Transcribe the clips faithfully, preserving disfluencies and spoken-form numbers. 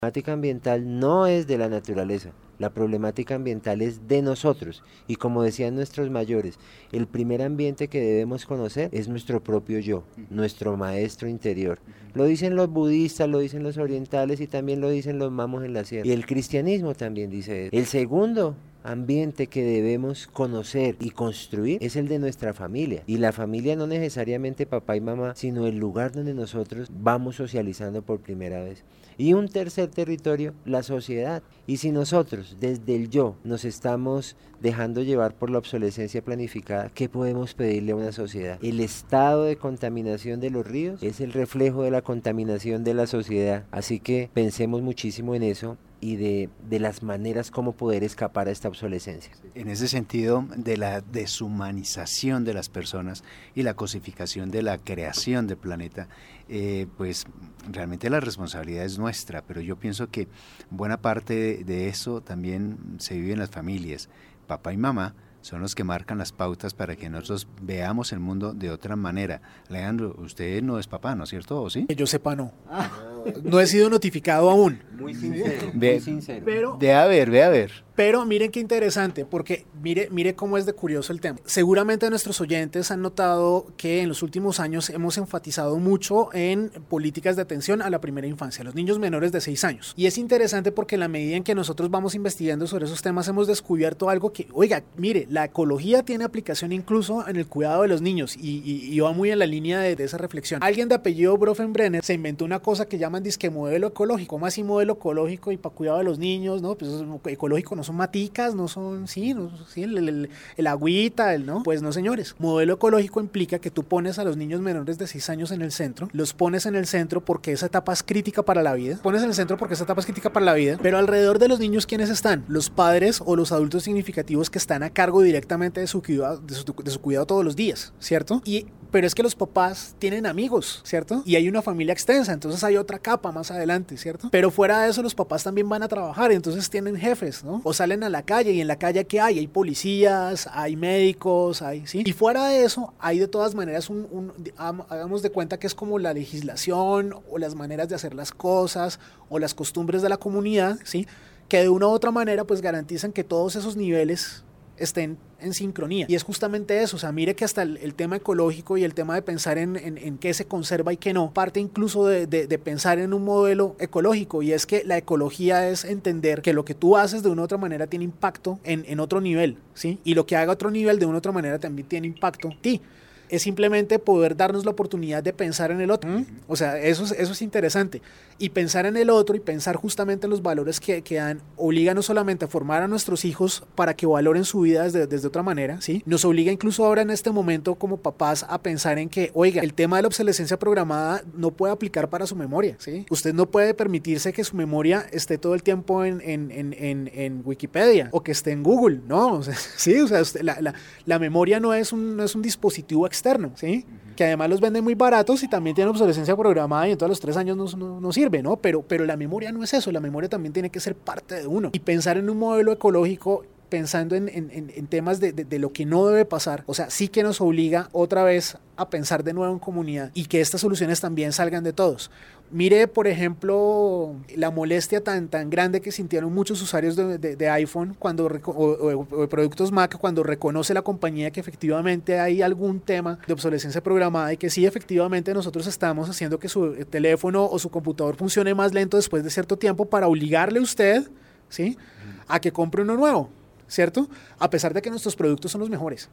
problemática ambiental no es de la naturaleza, la problemática ambiental es de nosotros. Y como decían nuestros mayores, el primer ambiente que debemos conocer es nuestro propio yo, nuestro maestro interior. Lo dicen los budistas, lo dicen los orientales y también lo dicen los mamos en la sierra. Y el cristianismo también dice eso. El segundo ambiente que debemos conocer y construir es el de nuestra familia, y la familia no necesariamente papá y mamá, sino el lugar donde nosotros vamos socializando por primera vez. Y un tercer territorio, la sociedad. Y si nosotros desde el yo nos estamos dejando llevar por la obsolescencia planificada, ¿qué podemos pedirle a una sociedad? El estado de contaminación de los ríos es el reflejo de la contaminación de la sociedad, así que pensemos muchísimo en eso y de, de las maneras como poder escapar a esta obsolescencia. En ese sentido de la deshumanización de las personas y la cosificación de la creación del planeta, eh, pues realmente la responsabilidad es nuestra, pero yo pienso que buena parte de, de eso también se vive en las familias. Papá y mamá son los que marcan las pautas para que nosotros veamos el mundo de otra manera. Leandro, usted no es papá, ¿no es cierto? ¿O sí? Que yo sepa, no. Ah. No he sido notificado aún. Muy sincero, ve, muy sincero. Pero, ve a ver, ve a ver. Pero miren qué interesante, porque mire, mire cómo es de curioso el tema. Seguramente nuestros oyentes han notado que en los últimos años hemos enfatizado mucho en políticas de atención a la primera infancia, a los niños menores de seis años. Y es interesante porque en la medida en que nosotros vamos investigando sobre esos temas hemos descubierto algo que, oiga, mire, la ecología tiene aplicación incluso en el cuidado de los niños y, y, y va muy en la línea de, de esa reflexión. Alguien de apellido Bronfenbrenner se inventó una cosa que llaman disque modelo ecológico. ¿Cómo así modelo ecológico y para cuidado de los niños? ¿No? Pues ecológico no son maticas, no son, sí, no, sí el, el, el agüita, el, ¿no? Pues no, señores. Modelo ecológico implica que tú pones a los niños menores de seis años en el centro, los pones en el centro porque esa etapa es crítica para la vida, pones en el centro porque esa etapa es crítica para la vida, pero alrededor de los niños, ¿quiénes están? Los padres o los adultos significativos que están a cargo directamente de su cuidado, de su, de su cuidado todos los días, ¿cierto? Y pero es que los papás tienen amigos, ¿cierto? Y hay una familia extensa, entonces hay otra capa más adelante, ¿cierto? Pero fuera de eso, los papás también van a trabajar, entonces tienen jefes, ¿no? O salen a la calle, y en la calle, ¿qué hay? Hay policías, hay médicos, hay, ¿sí? Y fuera de eso, hay de todas maneras un, un hagamos de cuenta que es como la legislación, o las maneras de hacer las cosas, o las costumbres de la comunidad, ¿sí? Que de una u otra manera, pues garantizan que todos esos niveles estén en sincronía. Y es justamente eso, o sea, mire que hasta el, el tema ecológico y el tema de pensar en, en, en qué se conserva y qué no, parte incluso de, de, de pensar en un modelo ecológico, y es que la ecología es entender que lo que tú haces de una u otra manera tiene impacto en, en otro nivel, ¿sí? Y lo que haga otro nivel de una u otra manera también tiene impacto en ti. Es simplemente poder darnos la oportunidad de pensar en el otro. ¿Mm? O sea, eso es, eso es interesante. Y pensar en el otro y pensar justamente en los valores que, que dan, obliga no solamente a formar a nuestros hijos para que valoren su vida desde, desde otra manera, ¿sí? Nos obliga incluso ahora en este momento como papás a pensar en que, oiga, el tema de la obsolescencia programada no puede aplicar para su memoria, ¿sí? Usted no puede permitirse que su memoria esté todo el tiempo en, en, en, en, en Wikipedia o que esté en Google, ¿no? O sea, sí, o sea, usted, la, la, la memoria no es un, no es un dispositivo externo. Externo, ¿sí? Uh-huh. Que además los venden muy baratos y también tienen obsolescencia programada y en todos los tres años no, no, no sirve, ¿no? Pero, pero la memoria no es eso, la memoria también tiene que ser parte de uno. Y pensar en un modelo ecológico pensando en, en, en temas de, de, de lo que no debe pasar, o sea, sí que nos obliga otra vez a pensar de nuevo en comunidad y que estas soluciones también salgan de todos. Mire, por ejemplo, la molestia tan, tan grande que sintieron muchos usuarios de, de, de iPhone cuando o, o, o de productos Mac cuando reconoce la compañía que efectivamente hay algún tema de obsolescencia programada y que sí, efectivamente nosotros estamos haciendo que su teléfono o su computador funcione más lento después de cierto tiempo para obligarle a usted, ¿sí?, a que compre uno nuevo, ¿cierto? A pesar de que nuestros productos son los mejores.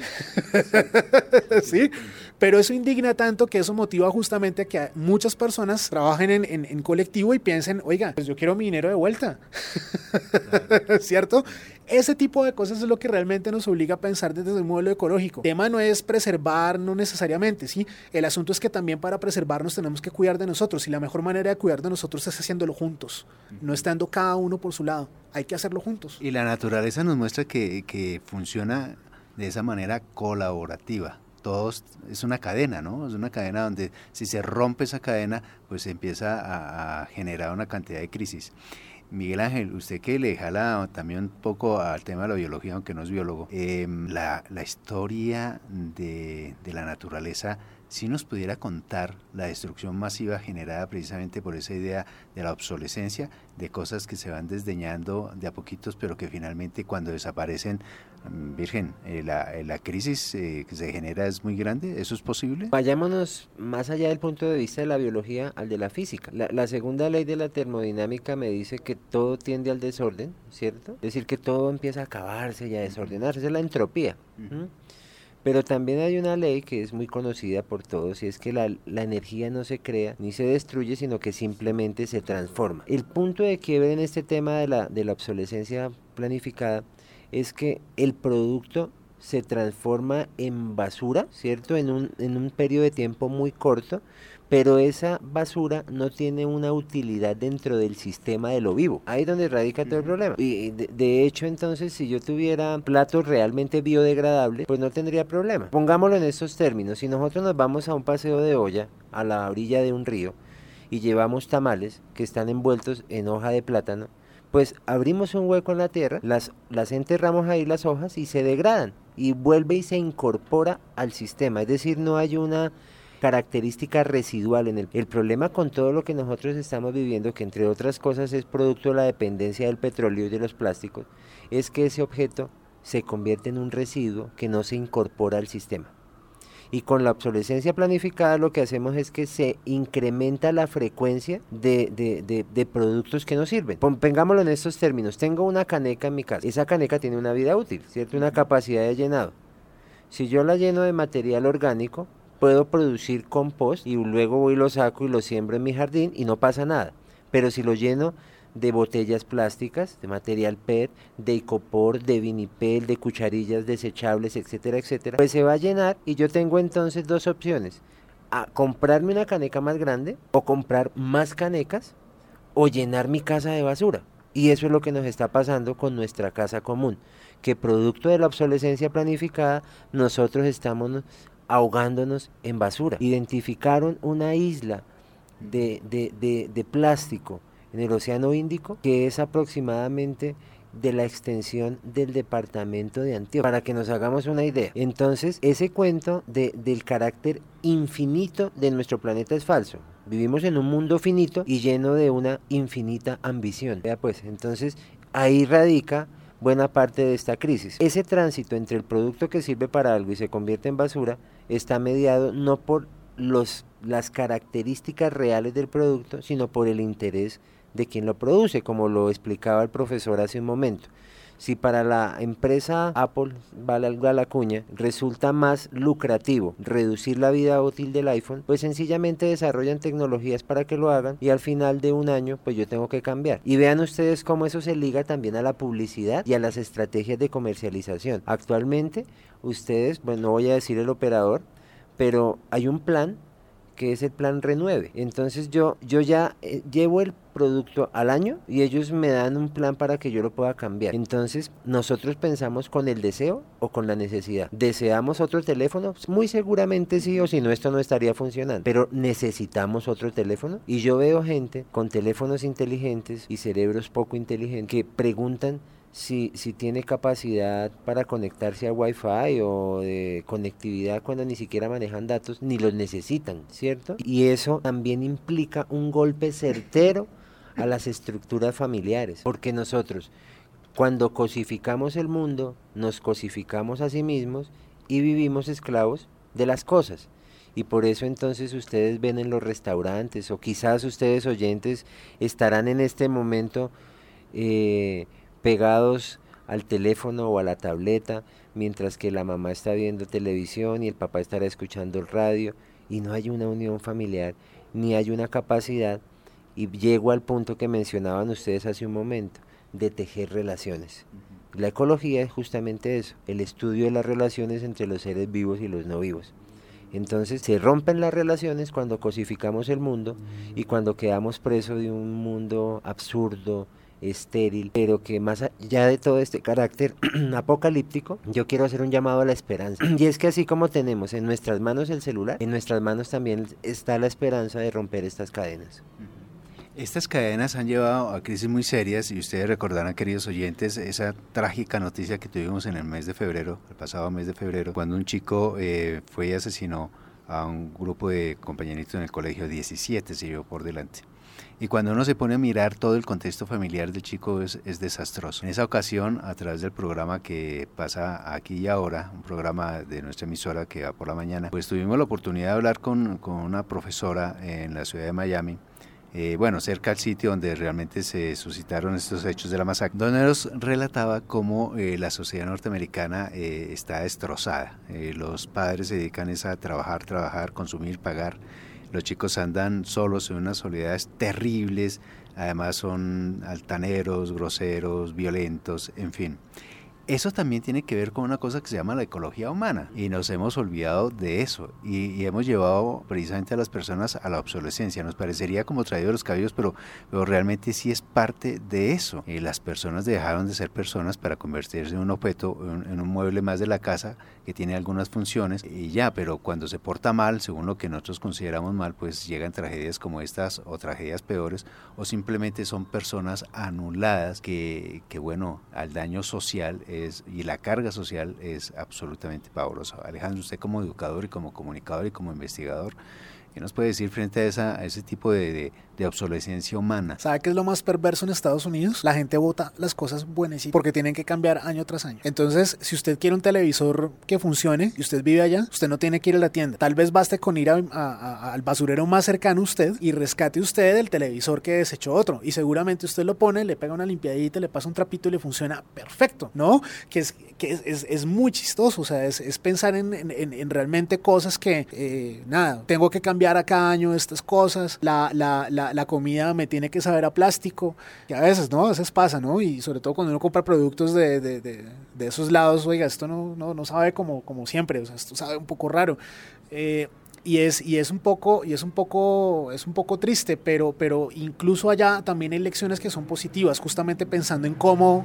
Sí. ¿Sí? Pero eso indigna tanto que eso motiva justamente a que muchas personas trabajen en, en, en colectivo y piensen, oiga, pues yo quiero mi dinero de vuelta. Claro. ¿Cierto? Ese tipo de cosas es lo que realmente nos obliga a pensar desde el modelo ecológico. El tema no es preservar, no necesariamente, ¿sí? El asunto es que también para preservarnos tenemos que cuidar de nosotros y la mejor manera de cuidar de nosotros es haciéndolo juntos, no estando cada uno por su lado. Hay que hacerlo juntos. Y la naturaleza nos muestra que, que funciona de esa manera colaborativa. Todos, es una cadena, ¿no? Es una cadena donde si se rompe esa cadena, pues se empieza a, a generar una cantidad de crisis. Miguel Ángel, usted que le jala también un poco al tema de la biología, aunque no es biólogo, eh, la, la historia de, de la naturaleza si nos pudiera contar la destrucción masiva generada precisamente por esa idea de la obsolescencia, de cosas que se van desdeñando de a poquitos, pero que finalmente cuando desaparecen, Virgen, eh, la, la crisis eh, que se genera es muy grande. ¿Eso es posible? Vayámonos más allá del punto de vista de la biología al de la física. La, la segunda ley de la termodinámica me dice que todo tiende al desorden, ¿cierto? Es decir, que todo empieza a acabarse y a desordenarse, esa es la entropía. Uh-huh. ¿Mm? Pero también hay una ley que es muy conocida por todos y es que la, la energía no se crea ni se destruye, sino que simplemente se transforma. El punto de quiebre en este tema de la, de la obsolescencia planificada es que el producto se transforma en basura, ¿cierto? En un, en un periodo de tiempo muy corto, pero esa basura no tiene una utilidad dentro del sistema de lo vivo. Ahí es donde radica todo el problema. Y de, de hecho, entonces, si yo tuviera platos realmente biodegradables, pues no tendría problema. Pongámoslo en estos términos. Si nosotros nos vamos a un paseo de olla, a la orilla de un río, y llevamos tamales que están envueltos en hoja de plátano, pues abrimos un hueco en la tierra, las, las enterramos ahí las hojas y se degradan, y vuelve y se incorpora al sistema. Es decir, no hay una característica residual en el, el problema con todo lo que nosotros estamos viviendo, que entre otras cosas es producto de la dependencia del petróleo y de los plásticos, es que ese objeto se convierte en un residuo que no se incorpora al sistema. Y con la obsolescencia planificada lo que hacemos es que se incrementa la frecuencia de, de, de, de productos que no sirven. Pongámoslo en estos términos. Tengo una caneca en mi casa. Esa caneca tiene una vida útil, ¿cierto? Una capacidad de llenado. Si yo la lleno de material orgánico, puedo producir compost y luego voy y lo saco y lo siembro en mi jardín y no pasa nada. Pero si lo lleno de botellas plásticas, de material P E T, de icopor, de vinipel, de cucharillas desechables, etcétera, etcétera, pues se va a llenar y yo tengo entonces dos opciones: a comprarme una caneca más grande o comprar más canecas o llenar mi casa de basura. Y eso es lo que nos está pasando con nuestra casa común, que producto de la obsolescencia planificada nosotros estamos ahogándonos en basura. Identificaron una isla de, de, de, de plástico en el Océano Índico que es aproximadamente de la extensión del departamento de Antioquia, para que nos hagamos una idea. Entonces, ese cuento de, del carácter infinito de nuestro planeta es falso. Vivimos en un mundo finito y lleno de una infinita ambición. Vea pues, entonces ahí radica buena parte de esta crisis. Ese tránsito entre el producto que sirve para algo y se convierte en basura está mediado no por los, las características reales del producto, sino por el interés de quien lo produce, como lo explicaba el profesor hace un momento. Si para la empresa Apple, valga la cuña, resulta más lucrativo reducir la vida útil del iPhone, pues sencillamente desarrollan tecnologías para que lo hagan y al final de un año pues yo tengo que cambiar. Y vean ustedes cómo eso se liga también a la publicidad y a las estrategias de comercialización. Actualmente ustedes, bueno, no voy a decir el operador, pero hay un plan que es el plan Renueve. Entonces yo, yo ya eh, llevo el producto al año y ellos me dan un plan para que yo lo pueda cambiar. Entonces nosotros pensamos con el deseo o con la necesidad. ¿Deseamos otro teléfono? Muy seguramente sí, o si no esto no estaría funcionando. Pero ¿necesitamos otro teléfono? Y yo veo gente con teléfonos inteligentes y cerebros poco inteligentes que preguntan Si, si tiene capacidad para conectarse a Wi-Fi o de conectividad cuando ni siquiera manejan datos, ni los necesitan, ¿cierto? Y eso también implica un golpe certero a las estructuras familiares, porque nosotros, cuando cosificamos el mundo, nos cosificamos a sí mismos y vivimos esclavos de las cosas. Y por eso entonces ustedes ven en los restaurantes, o quizás ustedes oyentes estarán en este momento eh, pegados al teléfono o a la tableta, mientras que la mamá está viendo televisión y el papá estará escuchando el radio, y no hay una unión familiar, ni hay una capacidad, y llego al punto que mencionaban ustedes hace un momento, de tejer relaciones. Uh-huh. La ecología es justamente eso, el estudio de las relaciones entre los seres vivos y los no vivos. Entonces se rompen las relaciones cuando cosificamos el mundo y cuando quedamos presos de un mundo absurdo, estéril, pero que más allá de todo este carácter apocalíptico, yo quiero hacer un llamado a la esperanza. Y es que así como tenemos en nuestras manos el celular, en nuestras manos también está la esperanza de romper estas cadenas. Estas cadenas han llevado a crisis muy serias y ustedes recordarán, queridos oyentes, esa trágica noticia que tuvimos en el mes de febrero, el pasado mes de febrero, cuando un chico eh, fue y asesinó a un grupo de compañeritos en el colegio, diecisiete se llevó por delante. Y cuando uno se pone a mirar todo el contexto familiar del chico es, es desastroso. En esa ocasión, a través del programa que pasa aquí y ahora, un programa de nuestra emisora que va por la mañana, pues tuvimos la oportunidad de hablar con, con una profesora en la ciudad de Miami, eh, bueno, cerca al sitio donde realmente se suscitaron estos hechos de la masacre, donde nos relataba cómo eh, la sociedad norteamericana eh, está destrozada. Eh, los padres se dedican es a trabajar, trabajar, consumir, pagar. Los chicos andan solos en unas soledades terribles, además son altaneros, groseros, violentos, en fin. Eso también tiene que ver con una cosa que se llama la ecología humana y nos hemos olvidado de eso y, y hemos llevado precisamente a las personas a la obsolescencia. Nos parecería como traído de los cabellos, pero, pero realmente sí es parte de eso. Y las personas dejaron de ser personas para convertirse en un objeto, en, en un mueble más de la casa que tiene algunas funciones y ya, pero cuando se porta mal, según lo que nosotros consideramos mal, pues llegan tragedias como estas o tragedias peores o simplemente son personas anuladas que, que bueno, al daño social Es, y la carga social es absolutamente pavorosa. Alejandro, usted como educador y como comunicador y como investigador, ¿qué nos puede decir frente a, esa, a ese tipo de, de, de obsolescencia humana? ¿Sabe qué es lo más perverso en Estados Unidos? La gente vota las cosas buenecitas porque tienen que cambiar año tras año. Entonces, si usted quiere un televisor que funcione y usted vive allá, usted no tiene que ir a la tienda. Tal vez baste con ir a, a, a, al basurero más cercano a usted y rescate usted el televisor que desechó otro. Y seguramente usted lo pone, le pega una limpiadita, le pasa un trapito y le funciona perfecto, ¿no? Que es, que es, es, es muy chistoso. O sea, es, es pensar en, en, en realmente cosas que, eh, nada, tengo que cambiar a cada año estas cosas, la, la, la, la comida me tiene que saber a plástico, que a veces, ¿no? A veces pasa, ¿no? Y sobre todo cuando uno compra productos de, de, de, de esos lados, oiga, esto no, no, no sabe como, como siempre, o sea, esto sabe un poco raro. Eh, y es, y es un poco, y es un poco, es un poco triste, pero, pero incluso allá también hay lecciones que son positivas, justamente pensando en cómo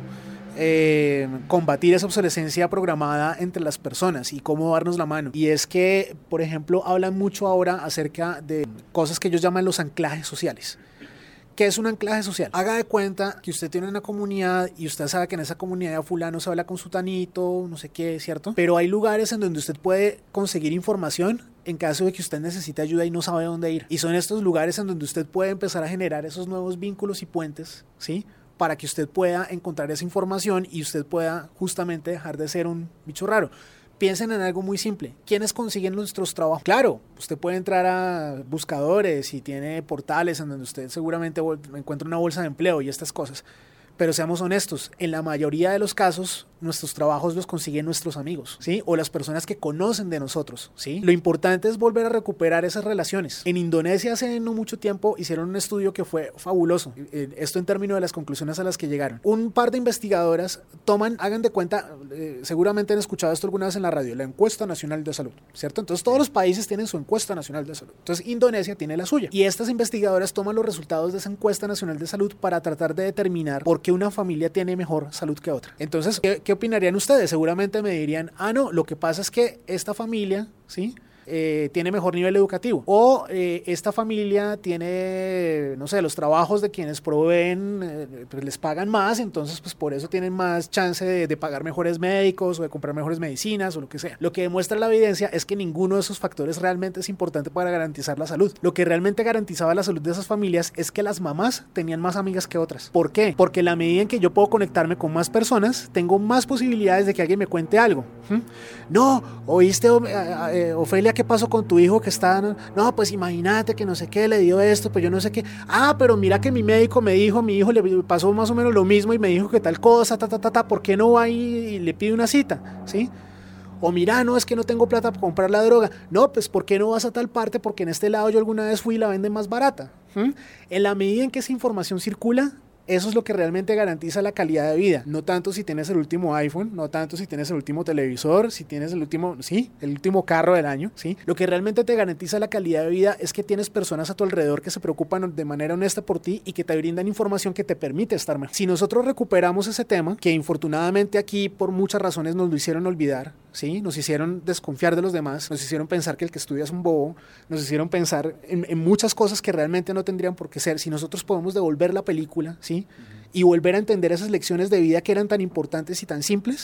Eh, combatir esa obsolescencia programada entre las personas y cómo darnos la mano. Y es que, por ejemplo, hablan mucho ahora acerca de cosas que ellos llaman los anclajes sociales. ¿Qué es un anclaje social? Haga de cuenta que usted tiene una comunidad y usted sabe que en esa comunidad fulano se habla con sutanito, no sé qué, ¿cierto? Pero hay lugares en donde usted puede conseguir información en caso de que usted necesite ayuda y no sabe dónde ir. Y son estos lugares en donde usted puede empezar a generar esos nuevos vínculos y puentes, ¿sí?, para que usted pueda encontrar esa información y usted pueda justamente dejar de ser un bicho raro. Piensen en algo muy simple. ¿Quiénes consiguen nuestros trabajos? Claro, usted puede entrar a buscadores y tiene portales en donde usted seguramente encuentra una bolsa de empleo y estas cosas. Pero seamos honestos, en la mayoría de los casos nuestros trabajos los consiguen nuestros amigos, ¿sí? O las personas que conocen de nosotros, ¿sí? Lo importante es volver a recuperar esas relaciones. En Indonesia hace no mucho tiempo hicieron un estudio que fue fabuloso. Esto en términos de las conclusiones a las que llegaron. Un par de investigadoras toman, hagan de cuenta, eh, seguramente han escuchado esto alguna vez en la radio, la encuesta nacional de salud, ¿cierto? Entonces todos los países tienen su encuesta nacional de salud. Entonces Indonesia tiene la suya. Y estas investigadoras toman los resultados de esa encuesta nacional de salud para tratar de determinar por qué una familia tiene mejor salud que otra. Entonces, ¿qué, qué opinarían ustedes? Seguramente me dirían, ah, no, lo que pasa es que esta familia, ¿sí?, Eh, tiene mejor nivel educativo, o eh, esta familia tiene, no sé, los trabajos de quienes proveen, eh, pues les pagan más, entonces pues por eso tienen más chance de, de pagar mejores médicos o de comprar mejores medicinas o lo que sea. Lo que demuestra la evidencia es que ninguno de esos factores realmente es importante para garantizar la salud. Lo que realmente garantizaba la salud de esas familias es que las mamás tenían más amigas que otras. ¿Por qué? Porque en la medida en que yo puedo conectarme con más personas, tengo más posibilidades de que alguien me cuente algo. ¿Mm? No, ¿oíste, eh, Ofelia, qué pasó con tu hijo que está? No, pues imagínate que no sé qué, le dio esto, pues yo no sé qué. Ah, pero mira que mi médico me dijo, mi hijo le pasó más o menos lo mismo y me dijo que tal cosa, ta, ta, ta, ta, ¿por qué no va y le pide una cita? ¿Sí? O mira, no, es que no tengo plata para comprar la droga. No, pues ¿por qué no vas a tal parte? Porque en este lado yo alguna vez fui y la venden más barata. ¿Mm? En la medida en que esa información circula, eso es lo que realmente garantiza la calidad de vida. No tanto si tienes el último iPhone, no tanto si tienes el último televisor, si tienes el último, sí, el último carro del año, sí. Lo que realmente te garantiza la calidad de vida es que tienes personas a tu alrededor que se preocupan de manera honesta por ti y que te brindan información que te permite estar mejor. Si nosotros recuperamos ese tema, que infortunadamente aquí por muchas razones nos lo hicieron olvidar, sí, nos hicieron desconfiar de los demás, nos hicieron pensar que el que estudia es un bobo, nos hicieron pensar en, en muchas cosas que realmente no tendrían por qué ser. Si nosotros podemos devolver la película, sí, y volver a entender esas lecciones de vida que eran tan importantes y tan simples,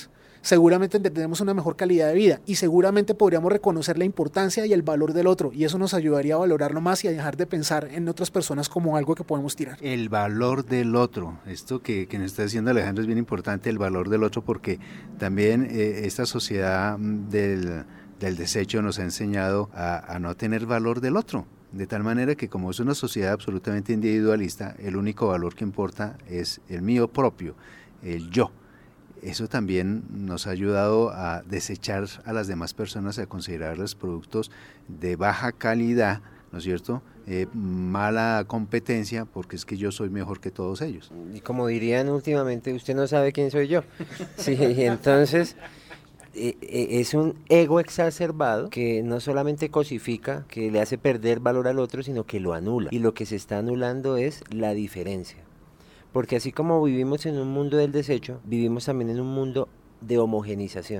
seguramente tendremos una mejor calidad de vida y seguramente podríamos reconocer la importancia y el valor del otro, y eso nos ayudaría a valorarlo más y a dejar de pensar en otras personas como algo que podemos tirar. El valor del otro, esto que, que nos está diciendo Alejandro es bien importante, el valor del otro, porque también eh, esta sociedad del, del desecho nos ha enseñado a, a no tener valor del otro. De tal manera que como es una sociedad absolutamente individualista, el único valor que importa es el mío propio, el yo. Eso también nos ha ayudado a desechar a las demás personas, a considerarlos productos de baja calidad, ¿no es cierto? Eh, mala competencia, porque es que yo soy mejor que todos ellos. Y como dirían últimamente, usted no sabe quién soy yo. Sí, y entonces... es un ego exacerbado que no solamente cosifica, que le hace perder valor al otro, sino que lo anula. Y lo que se está anulando es la diferencia. Porque así como vivimos en un mundo del desecho, vivimos también en un mundo de homogenización.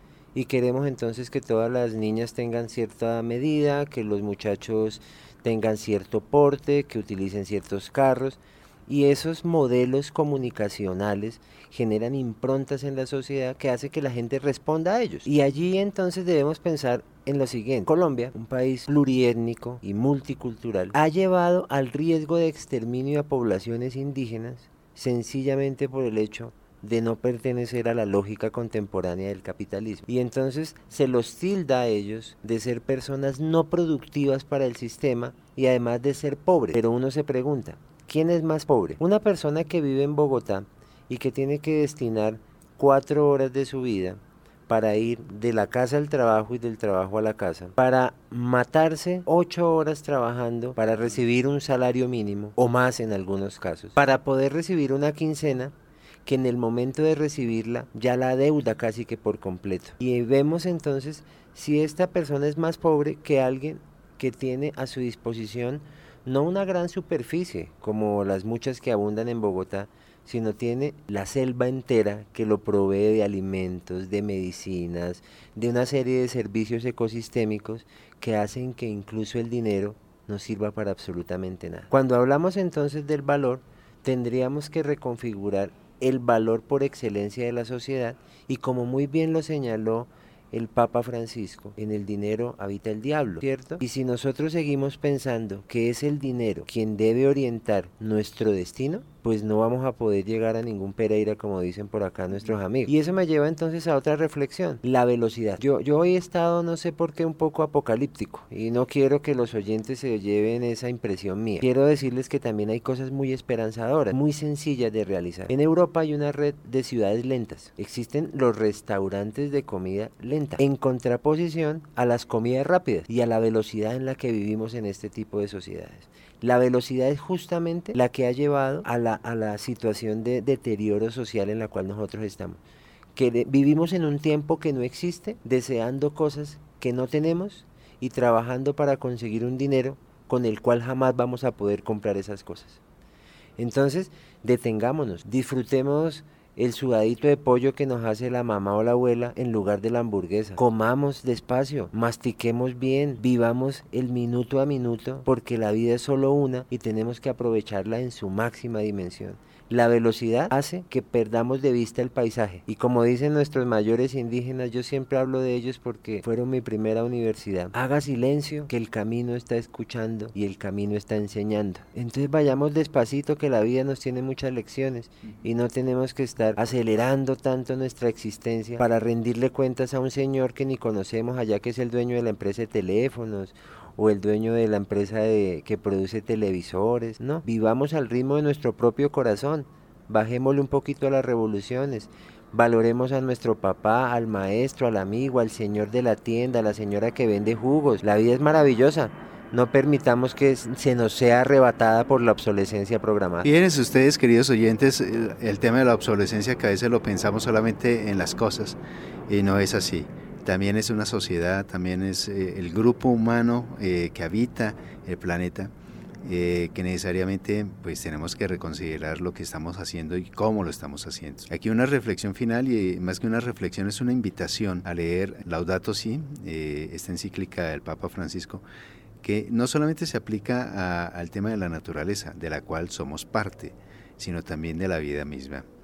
Y queremos entonces que todas las niñas tengan cierta medida, que los muchachos tengan cierto porte, que utilicen ciertos carros. Y esos modelos comunicacionales generan improntas en la sociedad que hace que la gente responda a ellos. Y allí entonces debemos pensar en lo siguiente. Colombia, un país pluriétnico y multicultural, ha llevado al riesgo de exterminio a poblaciones indígenas sencillamente por el hecho de no pertenecer a la lógica contemporánea del capitalismo. Y entonces se los tilda a ellos de ser personas no productivas para el sistema y además de ser pobres. Pero uno se pregunta, ¿quién es más pobre? Una persona que vive en Bogotá y que tiene que destinar cuatro horas de su vida para ir de la casa al trabajo y del trabajo a la casa, para matarse ocho horas trabajando para recibir un salario mínimo, o más en algunos casos, para poder recibir una quincena que en el momento de recibirla ya la deuda casi que por completo. Y vemos entonces si esta persona es más pobre que alguien que tiene a su disposición no una gran superficie, como las muchas que abundan en Bogotá, sino tiene la selva entera que lo provee de alimentos, de medicinas, de una serie de servicios ecosistémicos que hacen que incluso el dinero no sirva para absolutamente nada. Cuando hablamos entonces del valor, tendríamos que reconfigurar el valor por excelencia de la sociedad y como muy bien lo señaló el Papa Francisco, en el dinero habita el diablo, ¿cierto? Y si nosotros seguimos pensando que es el dinero quien debe orientar nuestro destino, pues no vamos a poder llegar a ningún Pereira, como dicen por acá nuestros amigos. Y eso me lleva entonces a otra reflexión, la velocidad. Yo, yo hoy he estado, no sé por qué, un poco apocalíptico, y no quiero que los oyentes se lleven esa impresión mía. Quiero decirles que también hay cosas muy esperanzadoras, muy sencillas de realizar. En Europa hay una red de ciudades lentas. Existen los restaurantes de comida lenta, en contraposición a las comidas rápidas y a la velocidad en la que vivimos en este tipo de sociedades. La velocidad es justamente la que ha llevado a la, a la situación de deterioro social en la cual nosotros estamos. Que de, vivimos en un tiempo que no existe, deseando cosas que no tenemos y trabajando para conseguir un dinero con el cual jamás vamos a poder comprar esas cosas. Entonces, detengámonos, disfrutemos el sudadito de pollo que nos hace la mamá o la abuela en lugar de la hamburguesa. Comamos despacio, mastiquemos bien, vivamos el minuto a minuto, porque la vida es solo una y tenemos que aprovecharla en su máxima dimensión. La velocidad hace que perdamos de vista el paisaje. Y como dicen nuestros mayores indígenas, yo siempre hablo de ellos porque fueron mi primera universidad. Haga silencio, que el camino está escuchando y el camino está enseñando. Entonces vayamos despacito, que la vida nos tiene muchas lecciones y no tenemos que estar acelerando tanto nuestra existencia para rendirle cuentas a un señor que ni conocemos allá, que es el dueño de la empresa de teléfonos o el dueño de la empresa de, que produce televisores. No, vivamos al ritmo de nuestro propio corazón, bajémosle un poquito a las revoluciones, valoremos a nuestro papá, al maestro, al amigo, al señor de la tienda, a la señora que vende jugos. La vida es maravillosa. No permitamos que se nos sea arrebatada por la obsolescencia programada. Fíjense ustedes, queridos oyentes, el, el tema de la obsolescencia, que a veces lo pensamos solamente en las cosas y no es así. También es una sociedad, también es eh, el grupo humano eh, que habita el planeta, eh, que necesariamente pues tenemos que reconsiderar lo que estamos haciendo y cómo lo estamos haciendo. Aquí una reflexión final, y más que una reflexión es una invitación a leer Laudato Si, eh, esta encíclica del Papa Francisco, que no solamente se aplica a, al tema de la naturaleza, de la cual somos parte, sino también de la vida misma.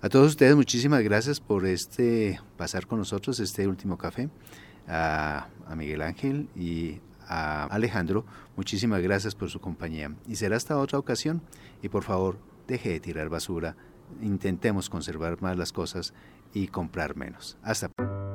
A todos ustedes muchísimas gracias por este pasar con nosotros este último café. A, a Miguel Ángel y a Alejandro, muchísimas gracias por su compañía. Y será hasta otra ocasión. Y por favor, deje de tirar basura. Intentemos conservar más las cosas y comprar menos. Hasta pronto.